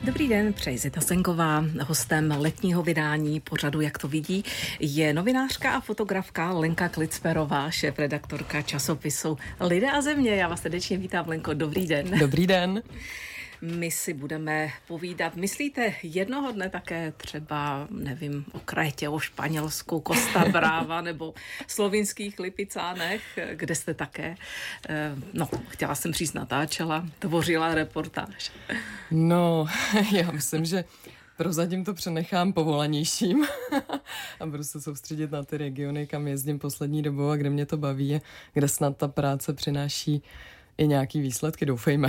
Dobrý den, přeji Zita Senková. Hostem letního vydání pořadu Jak to vidí je novinářka a fotografka Lenka Klicperová, šéfredaktorka časopisu Lidé a země. Já vás srdečně vítám, Lenko, dobrý den. Dobrý den. My si budeme povídat, myslíte jednoho dne také třeba, nevím, o Krétě, o Španělsku, Costa Brava nebo slovinských Lipicánech, kde jste také, chtěla jsem říct, natáčela, tvořila reportáž. No, já myslím, že prozatím to přenechám povolanějším a budu se soustředit na ty regiony, kam jezdím poslední dobou a kde mě to baví, kde snad ta práce přináší i nějaký výsledky, doufejme.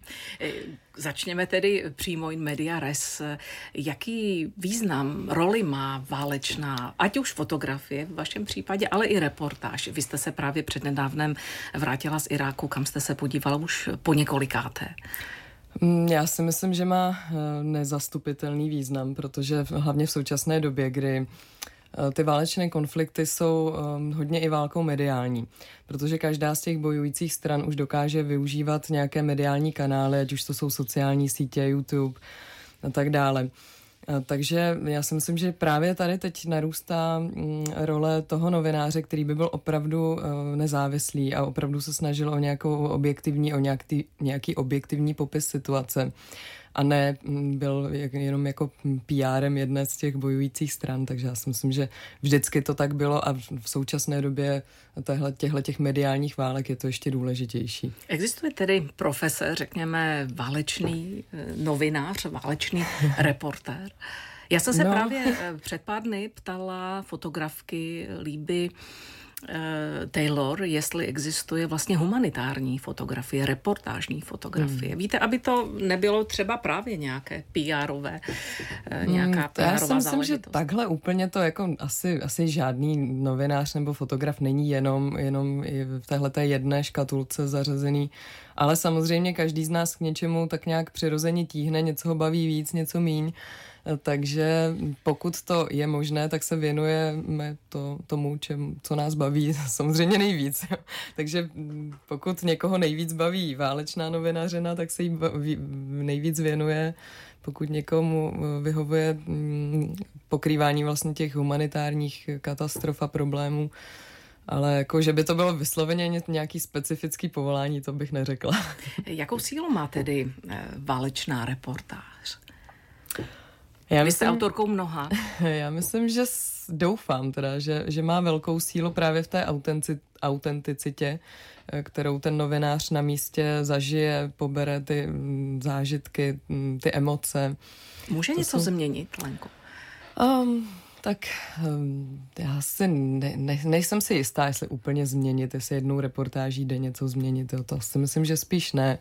Začněme tedy přímo in media res. Jaký význam, roli má válečná, ať už fotografie v vašem případě, ale i reportáž? Vy jste se právě přednedávnem vrátila z Iráku, kam jste se podívala už po několikáté. Já si myslím, že má nezastupitelný význam, protože hlavně v současné době, kdy ty válečné konflikty jsou hodně i válkou mediální, protože každá z těch bojujících stran už dokáže využívat nějaké mediální kanály, ať už to jsou sociální sítě, YouTube a tak dále. Takže já si myslím, že právě tady teď narůstá role toho novináře, který by byl opravdu nezávislý a opravdu se snažil o nějaký objektivní popis situace a ne byl jenom jako PRem jedné z těch bojujících stran. Takže já si myslím, že vždycky to tak bylo a v současné době těch mediálních válek je to ještě důležitější. Existuje tedy profese, řekněme, válečný novinář, válečný reportér? Já jsem se právě před pár dny ptala fotografky Líby Taylor, jestli existuje vlastně humanitární fotografie, reportážní fotografie. Víte, aby to nebylo třeba právě nějaké PR-ové, nějaká PR-ová záležitost. Já si myslím, že takhle úplně to jako asi žádný novinář nebo fotograf není jenom v téhleté jedné škatulce zařazený, ale samozřejmě každý z nás k něčemu tak nějak přirozeně tíhne, něco ho baví víc, něco míň. Takže pokud to je možné, tak se věnujeme tomu, co nás baví, samozřejmě nejvíc. Takže pokud někoho nejvíc baví válečná novinařina, tak se jí nejvíc věnuje. Pokud někomu vyhovuje pokrývání vlastně těch humanitárních katastrof a problémů, ale jako, že by to bylo vysloveně nějaký specifický povolání, to bych neřekla. Jakou sílu má tedy válečná reportáž? Vy jste autorkou mnoha. Já myslím, že doufám teda, že má velkou sílu právě v té autenticitě, kterou ten novinář na místě zažije, pobere ty zážitky, ty emoce. Může něco změnit, Lenko? Já si nejsem si jistá, jestli úplně změnit, jestli jednou reportáží jde něco změnit. To si myslím, že spíš ne.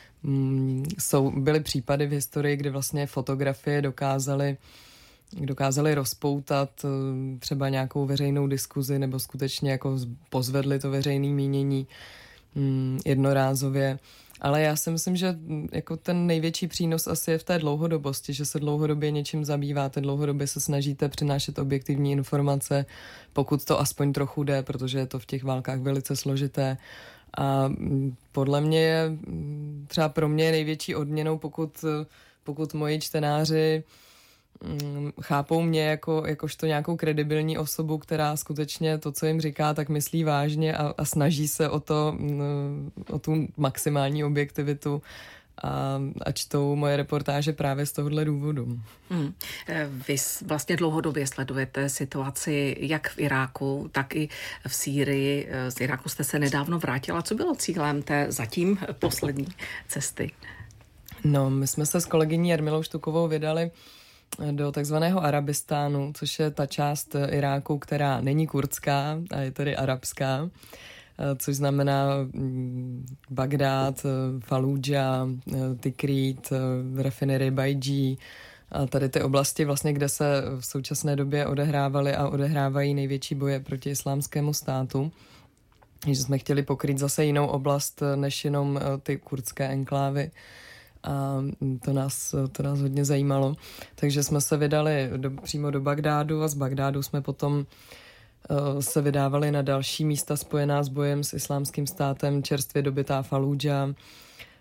Byly případy v historii, kdy vlastně fotografie dokázaly rozpoutat třeba nějakou veřejnou diskuzi nebo skutečně jako pozvedly to veřejné mínění jednorázově. Ale já si myslím, že jako ten největší přínos asi je v té dlouhodobosti, že se dlouhodobě něčím zabýváte, dlouhodobě se snažíte přinášet objektivní informace, pokud to aspoň trochu jde, protože je to v těch válkách velice složité. A podle mě je, třeba pro mě je největší odměnou, pokud moji čtenáři chápou mě jakožto nějakou kredibilní osobu, která skutečně to, co jim říká, tak myslí vážně a snaží se o tu maximální objektivitu a čtou moje reportáže právě z tohohle důvodu. Vy vlastně dlouhodobě sledujete situaci jak v Iráku, tak i v Sýrii. Z Iráku jste se nedávno vrátila. Co bylo cílem té zatím poslední cesty? No, my jsme se s kolegyní Jarmilou Štukovou vydali do takzvaného Arabistánu, což je ta část Iráku, která není kurdská a je tedy arabská, což znamená Bagdád, Falúdža, Tikrit, rafinerie Baidží a tady ty oblasti, vlastně, kde se v současné době odehrávaly a odehrávají největší boje proti islámskému státu. Takže jsme chtěli pokrýt zase jinou oblast, než jenom ty kurdské enklávy. A to nás hodně zajímalo. Takže jsme se vydali přímo do Bagdádu a z Bagdádu jsme potom se vydávali na další místa spojená s bojem s islámským státem, čerstvě dobytá Falúdža,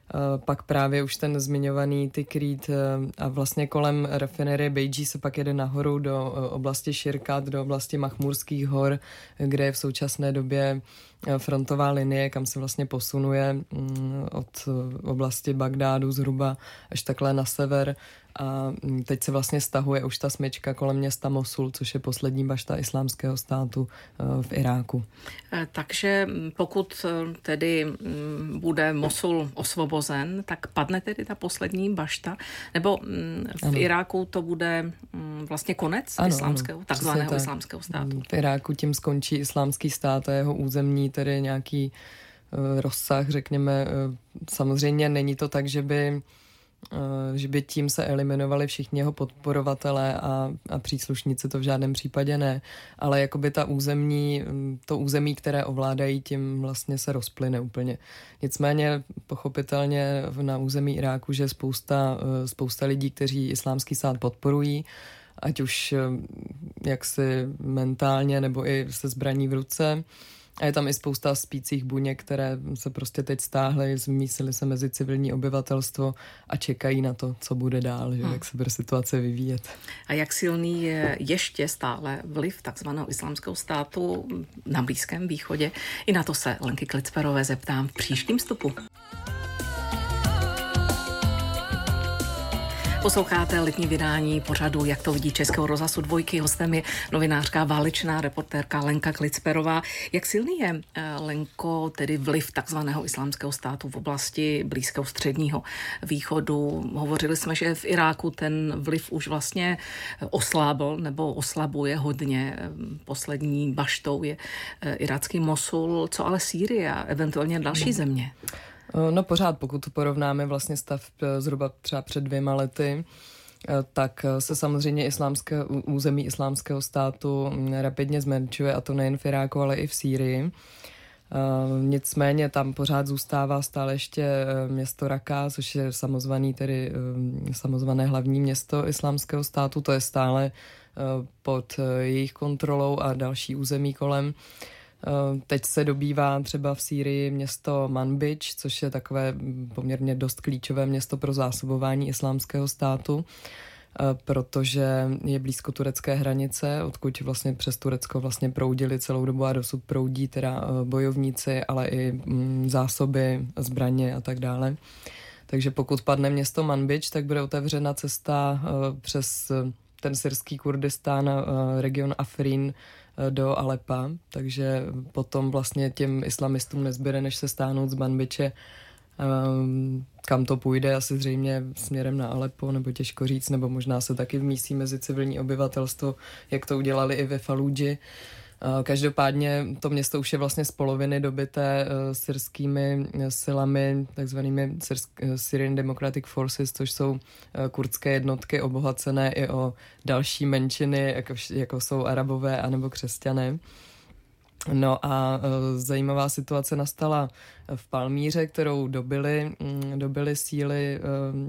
Pak právě už ten zmiňovaný Tikrit a vlastně kolem rafinerie Beidži se pak jede nahoru do oblasti Širkat, do oblasti Machmurských hor, kde je v současné době frontová linie, kam se vlastně posunuje od oblasti Bagdádu zhruba až takhle na sever. A teď se vlastně stahuje už ta smyčka kolem města Mosul, což je poslední bašta Islámského státu v Iráku. Takže pokud tedy bude Mosul osvobozen, tak padne tedy ta poslední bašta? Nebo v Iráku to bude vlastně konec islámského, takzvaného islámského státu? V Iráku tím skončí Islámský stát a jeho územní, tedy nějaký rozsah, řekněme. Samozřejmě není to tak, že by tím se eliminovali všichni jeho podporovatelé a příslušníci, to v žádném případě ne, ale jakoby to území, které ovládají, tím vlastně se rozplyne úplně. Nicméně pochopitelně na území Iráku, že spousta lidí, kteří Islámský stát podporují, ať už jaksi mentálně nebo i se zbraní v ruce. A je tam i spousta spících buněk, které se prostě teď stáhly, zmísily se mezi civilní obyvatelstvo a čekají na to, co bude dál, že, jak se bude situace vyvíjet. A jak silný je ještě stále vliv takzvaného islámského státu na Blízkém východě? I na to se Lenky Klicperové zeptám v příštím vstupu. Posloucháte letní vydání pořadu Jak to vidí Českého rozhlasu Dvojky. Hostem je novinářka, válečná reportérka Lenka Klicperová. Jak silný je, Lenko, tedy vliv takzvaného islámského státu v oblasti Blízkého středního východu? Hovořili jsme, že v Iráku ten vliv už vlastně oslábl nebo oslabuje hodně. Poslední baštou je irácký Mosul, co ale Sýrie a eventuálně další země? No pořád, pokud to porovnáme vlastně stav zhruba třeba před 2 lety, tak se samozřejmě území islámského státu rapidně zmenšuje, a to nejen v Iráku, ale i v Sýrii. Nicméně tam pořád zůstává stále ještě město Raka, což je samozvané hlavní město islámského státu. To je stále pod jejich kontrolou a další území kolem. Teď se dobývá třeba v Sýrii město Manbidž, což je takové poměrně dost klíčové město pro zásobování islámského státu, protože je blízko turecké hranice, odkud vlastně přes Turecko vlastně proudili celou dobu a dosud proudí teda bojovníci, ale i zásoby, zbraně a tak dále. Takže pokud padne město Manbidž, tak bude otevřena cesta přes ten syrský Kurdistán, region Afrin, do Alepa, takže potom vlastně těm islamistům nezbyde, než se stáhnout z Manbidže, kam to půjde, asi zřejmě směrem na Alepo, nebo těžko říct, nebo možná se taky vmísí mezi civilní obyvatelstvo, jak to udělali i ve Faludži. Každopádně to město už je vlastně z poloviny dobyté syrskými silami, takzvanými Syrian Democratic Forces, což jsou kurdské jednotky obohacené i o další menšiny, jako jsou Arabové anebo křesťané. No a zajímavá situace nastala v Palmíře, kterou dobily síly,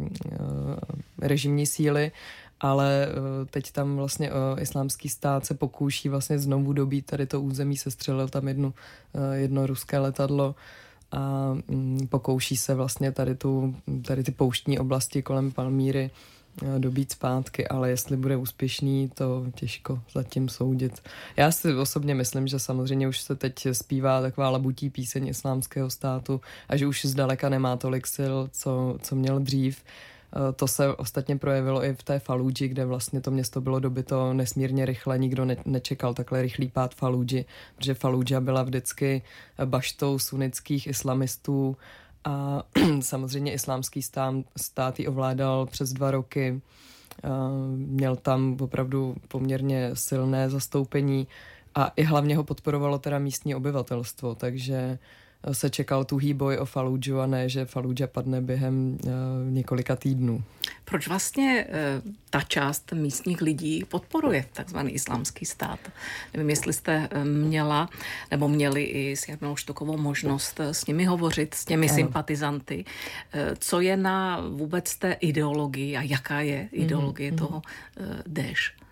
režimní síly, ale teď tam vlastně Islámský stát se pokouší vlastně znovu dobít tady to území, sestřelil tam jedno ruské letadlo a pokouší se vlastně tady ty pouštní oblasti kolem Palmíry dobít zpátky, ale jestli bude úspěšný, to těžko zatím soudit. Já si osobně myslím, že samozřejmě už se teď zpívá taková labutí píseň Islámského státu a že už zdaleka nemá tolik sil, co měl dřív. To se ostatně projevilo i v té Faludži, kde vlastně to město bylo dobyto nesmírně rychle, nikdo nečekal takhle rychlý pád Faludži, protože Faludža byla vždycky baštou sunnických islamistů a samozřejmě Islámský stát ji ovládal přes 2 roky. Měl tam opravdu poměrně silné zastoupení a i hlavně ho podporovalo teda místní obyvatelstvo, takže se čekal tuhý boj o Faludžu a ne, že Faludža padne během několika týdnů. Proč vlastně ta část místních lidí podporuje takzvaný Islámský stát? Nevím, jestli jste měla nebo měli i s Jarminou Štokovou možnost s nimi hovořit, s těmi sympatizanty. Co je na vůbec té ideologii a jaká je ideologie toho Daesh?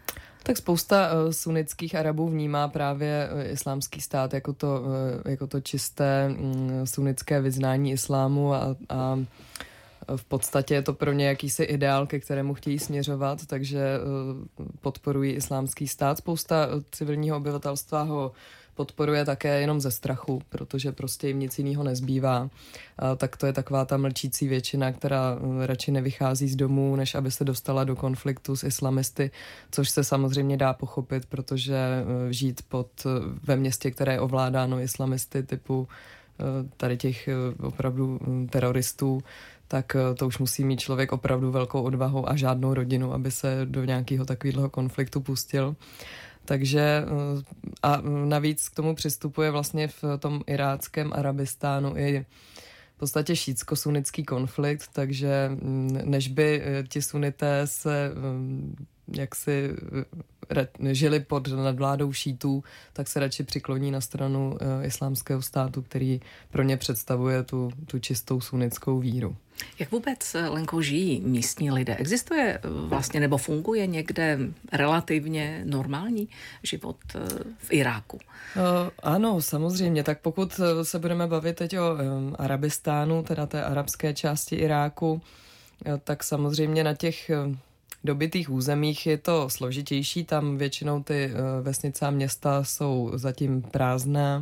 Tak spousta sunnických Arabů vnímá právě islámský stát jako to čisté sunnické vyznání islámu a v podstatě je to pro ně jakýsi ideál, ke kterému chtějí směřovat, takže podporují islámský stát. Spousta civilního obyvatelstva ho podporuje také jenom ze strachu, protože prostě jim nic jiného nezbývá. Tak to je taková ta mlčící většina, která radši nevychází z domů, než aby se dostala do konfliktu s islamisty, což se samozřejmě dá pochopit, protože žít ve městě, které je ovládáno islamisty typu tady těch opravdu teroristů, tak to už musí mít člověk opravdu velkou odvahu a žádnou rodinu, aby se do nějakého takového konfliktu pustil. Takže a navíc k tomu přistupuje vlastně v tom iráckém Arabistánu i v podstatě šítsko-sunnický konflikt, takže než by ti sunité se jaksi žili pod nadvládou šítů, tak se radši přikloní na stranu islámského státu, který pro ně představuje tu čistou sunnitskou víru. Jak vůbec, Lenko, žijí místní lidé? Existuje vlastně nebo funguje někde relativně normální život v Iráku? Ano, samozřejmě. Tak pokud se budeme bavit teď o Arabistánu, teda té arabské části Iráku, tak samozřejmě na těch dobytých územích je to složitější. Tam většinou ty vesnice a města jsou zatím prázdná.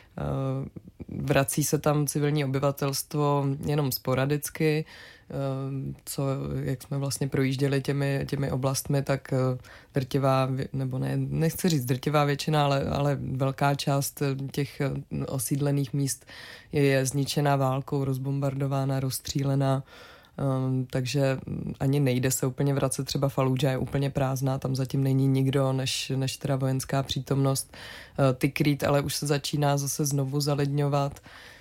Vrací se tam civilní obyvatelstvo jenom sporadicky, jak jsme vlastně projížděli těmi oblastmi, tak drtivá, nebo ne, nechci říct drtivá většina, ale velká část těch osídlených míst je zničená válkou, rozbombardována, rozstřílená. Takže ani nejde se úplně vracet. Třeba Falúdža je úplně prázdná, tam zatím není nikdo, než teda vojenská přítomnost. Tikrít ale už se začíná zase znovu zalidňovat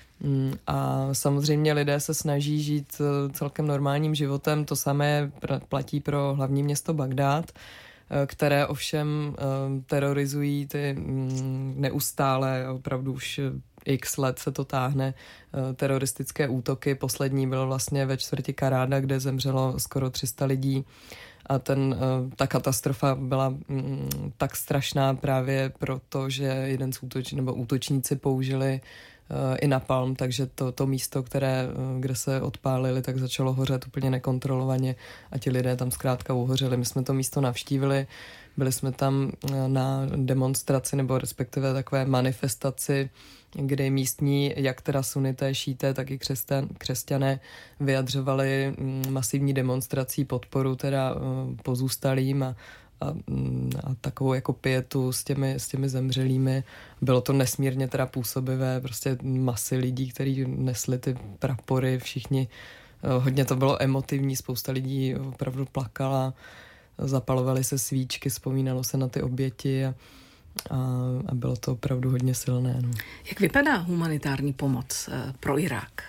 a samozřejmě lidé se snaží žít celkem normálním životem. To samé platí pro hlavní město Bagdád, které ovšem terorizují ty neustále, opravdu už x let se to táhne, teroristické útoky. Poslední bylo vlastně ve čtvrti Karáda, kde zemřelo skoro 300 lidí a ta katastrofa byla tak strašná právě proto, že jeden z útočníci použili i napalm, takže to místo, kde se odpálili, tak začalo hořet úplně nekontrolovaně a ti lidé tam zkrátka uhořeli. My jsme to místo navštívili, byli jsme tam na demonstraci nebo respektive takové manifestaci, kde místní, jak teda sunité, šíté, tak i křesťané vyjadřovali masivní demonstrací podporu teda pozůstalým a takovou jako pietu s těmi zemřelými. Bylo to nesmírně teda působivé, prostě masy lidí, kteří nesli ty prapory, všichni, hodně to bylo emotivní, spousta lidí opravdu plakala, zapalovaly se svíčky, vzpomínalo se na ty oběti a bylo to opravdu hodně silné. No. Jak vypadá humanitární pomoc pro Irák?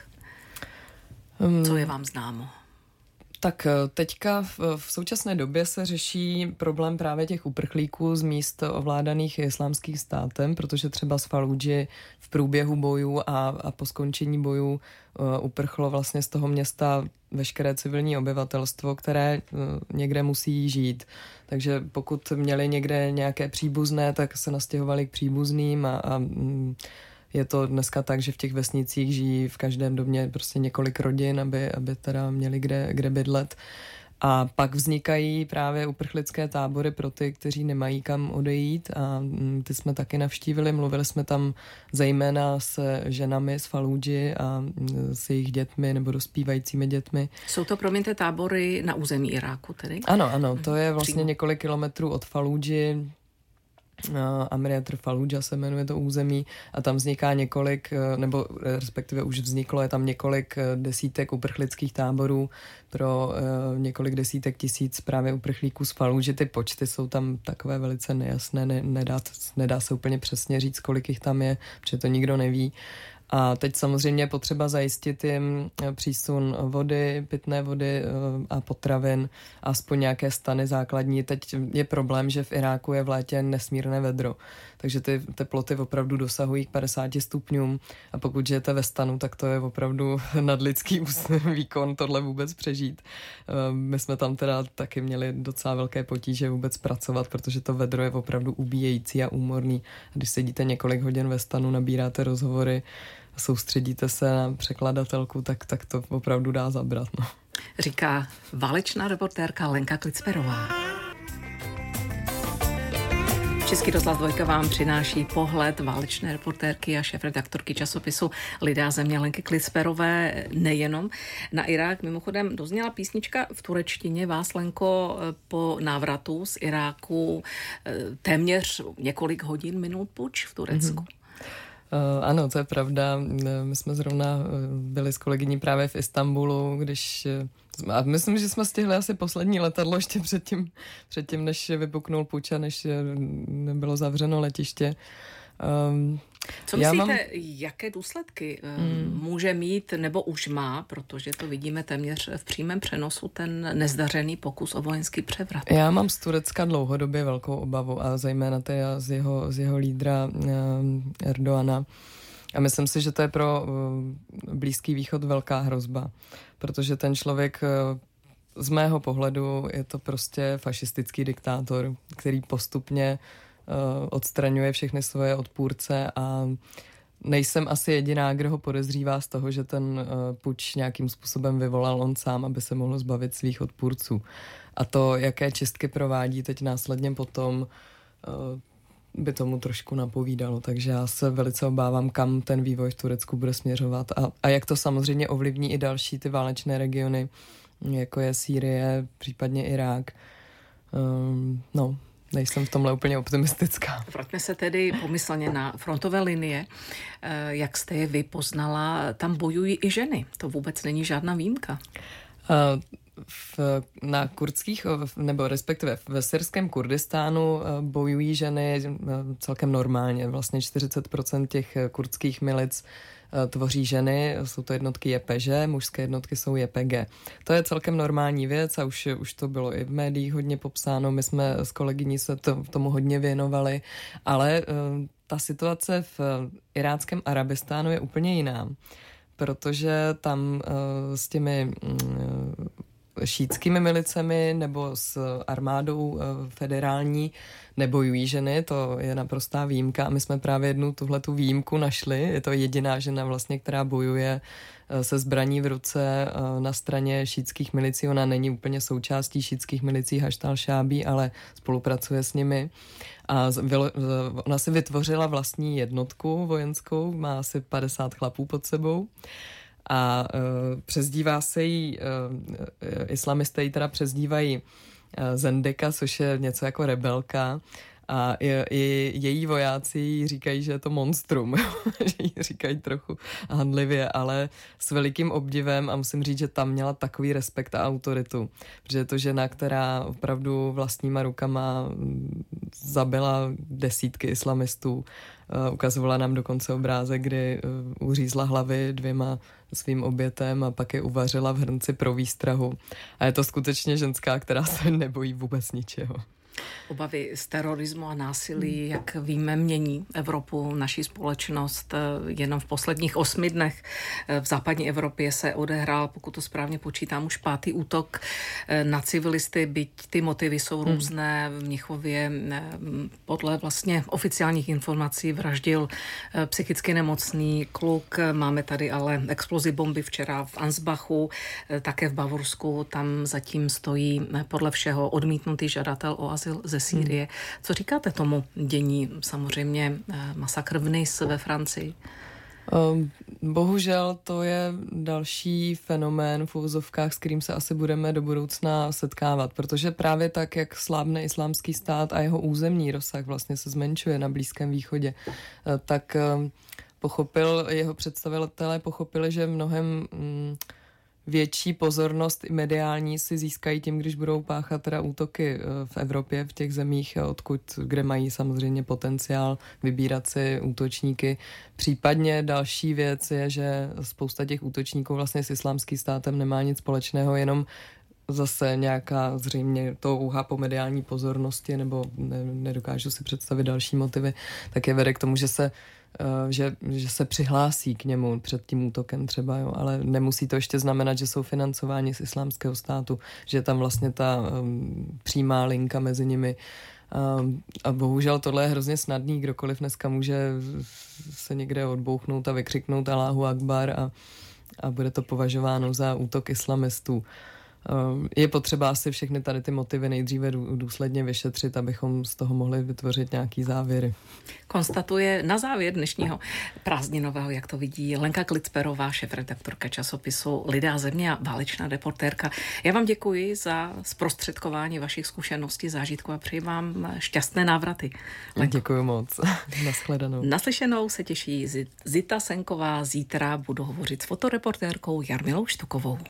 Co je vám známo? Tak teďka v současné době se řeší problém právě těch uprchlíků z míst ovládaných islámským státem, protože třeba z Falúdži v průběhu bojů a po skončení bojů uprchlo vlastně z toho města veškeré civilní obyvatelstvo, které někde musí žít. Takže pokud měli někde nějaké příbuzné, tak se nastěhovali k příbuzným a je to dneska tak, že v těch vesnicích žijí v každém domě prostě několik rodin, aby teda měli kde bydlet. A pak vznikají právě uprchlické tábory pro ty, kteří nemají kam odejít a ty jsme taky navštívili. Mluvili jsme tam zejména se ženami z Falúdži a s jejich dětmi nebo dospívajícími dětmi. Jsou to, promiňte, tábory na území Iráku tedy? Ano, to je vlastně několik kilometrů od Falúdži. Amriatr Falúdža se jmenuje to území a tam vzniká nebo respektive už vzniklo, je tam několik desítek uprchlických táborů pro několik desítek tisíc právě uprchlíků z Falúdži. Ty počty jsou tam takové velice nejasné, nedá se úplně přesně říct, kolik jich tam je, protože to nikdo neví. A teď samozřejmě je potřeba zajistit jim přísun vody, pitné vody a potravin, aspoň nějaké stany základní. Teď je problém, že v Iráku je v létě nesmírné vedro, takže ty teploty opravdu dosahují k 50 stupňům a pokud žijete ve stanu, tak to je opravdu nadlidský výkon tohle vůbec přežít. My jsme tam teda taky měli docela velké potíže vůbec pracovat, protože to vedro je opravdu ubíjející a úmorný. Když sedíte několik hodin ve stanu, nabíráte rozhovory, soustředíte se na překladatelku, tak to opravdu dá zabrat. No. Říká válečná reportérka Lenka Klicperová. Český rozhlas Dvojka vám přináší pohled válečné reportérky a šéfredaktorky časopisu Lidé a země Lenky Klicperové nejenom na Irák. Mimochodem dozněla písnička v turečtině vás, Lenko, po návratu z Iráku téměř několik hodin minul puč v Turecku. Ano, to je pravda. My jsme zrovna byli s kolegyní právě v Istanbulu, a myslím, že jsme stihli asi poslední letadlo ještě předtím, než vypuknul puč a než bylo zavřeno letiště. Co myslíte, jaké důsledky může mít nebo už má, protože to vidíme téměř v přímém přenosu, ten nezdařený pokus o vojenský převrat? Já mám z Turecka dlouhodobě velkou obavu a zejména teda z jeho lídra Erdoana. A myslím si, že to je pro Blízký východ velká hrozba, protože ten člověk z mého pohledu je to prostě fašistický diktátor, který postupně odstraňuje všechny svoje odpůrce a nejsem asi jediná, kdo ho podezřívá z toho, že ten puč nějakým způsobem vyvolal on sám, aby se mohl zbavit svých odpůrců. A to, jaké čistky provádí teď následně potom, by tomu trošku napovídalo. Takže já se velice obávám, kam ten vývoj v Turecku bude směřovat a jak to samozřejmě ovlivní i další ty válečné regiony, jako je Sýrie, případně Irák. Nejsem v tomhle úplně optimistická. Vraťme se tedy pomyslně na frontové linie. Jak jste je vy poznala, tam bojují i ženy. To vůbec není žádná výjimka. Na kurdských, nebo respektive ve syrském Kurdistánu bojují ženy celkem normálně. Vlastně 40% těch kurdských milic tvoří ženy, jsou to jednotky JPŽ, mužské jednotky jsou JPG. To je celkem normální věc a už to bylo i v médiích hodně popsáno, my jsme s kolegyní se tomu hodně věnovali, ale ta situace v iráckém Arabistánu je úplně jiná, protože tam s těmi šítskými milicemi nebo s armádou federální nebojují ženy, to je naprostá výjimka a my jsme právě jednu tuhletu výjimku našli, je to jediná žena vlastně, která bojuje se zbraní v ruce na straně šítských milicí, ona není úplně součástí šítských milicí Haštal Šábí, ale spolupracuje s nimi a ona si vytvořila vlastní jednotku vojenskou, má asi 50 chlapů pod sebou. A přezdívá se jí, islamisté ji teda přezdívají Zendeka, což je něco jako rebelka a i její vojáci jí říkají, že je to monstrum, že jí říkají trochu handlivě, ale s velikým obdivem a musím říct, že tam měla takový respekt a autoritu, protože je to žena, která opravdu vlastníma rukama zabila desítky islamistů. Ukazovala nám dokonce obrázek, kdy uřízla hlavy 2 svým obětem a pak je uvařila v hrnci pro výstrahu. A je to skutečně ženská, která se nebojí vůbec ničeho. Obavy z terorismu a násilí, jak víme, mění Evropu, naší společnost. Jenom v posledních 8 dnech v západní Evropě se odehrál, pokud to správně počítám, už 5. útok na civilisty, byť ty motivy jsou různé. V Mnichově podle vlastně oficiálních informací vraždil psychicky nemocný kluk. Máme tady ale explozi bomby včera v Ansbachu, také v Bavorsku. Tam zatím stojí podle všeho odmítnutý žadatel o azyl ze Sýrie. Co říkáte tomu dění? Samozřejmě masakr v Nice ve Francii. Bohužel to je další fenomén v uvozovkách, s kterým se asi budeme do budoucna setkávat, protože právě tak, jak slábne Islámský stát a jeho územní rozsah vlastně se zmenšuje na Blízkém východě, tak jeho představitelé pochopili, že mnohem větší pozornost mediální si získají tím, když budou páchat teda útoky v Evropě, v těch zemích, kde mají samozřejmě potenciál vybírat si útočníky. Případně další věc je, že spousta těch útočníků vlastně s Islámským státem nemá nic společného, jenom zase nějaká zřejmě touha po mediální pozornosti, nebo nedokážu si představit další motivy, tak je vede k tomu, že se přihlásí k němu před tím útokem třeba, jo, ale nemusí to ještě znamenat, že jsou financováni z Islámského státu, že je tam vlastně ta přímá linka mezi nimi. A bohužel tohle je hrozně snadný, kdokoliv dneska může se někde odbouchnout a vykřiknout Allahu Akbar a bude to považováno za útok islamistů. Je potřeba asi všechny tady ty motivy nejdříve důsledně vyšetřit, abychom z toho mohli vytvořit nějaký závěry. Konstatuje na závěr dnešního prázdninového, jak to vidí, Lenka Klicperová, šéfredaktorka časopisu Lidé a země a válečná reportérka. Já vám děkuji za zprostředkování vašich zkušeností, zážitků a přeji vám šťastné návraty. Lenko. Děkuji moc. Nashledanou. Naslyšenou se těší Zita Senková. Zítra budu hovořit s fotoreportérkou Jarmilou Štukovou.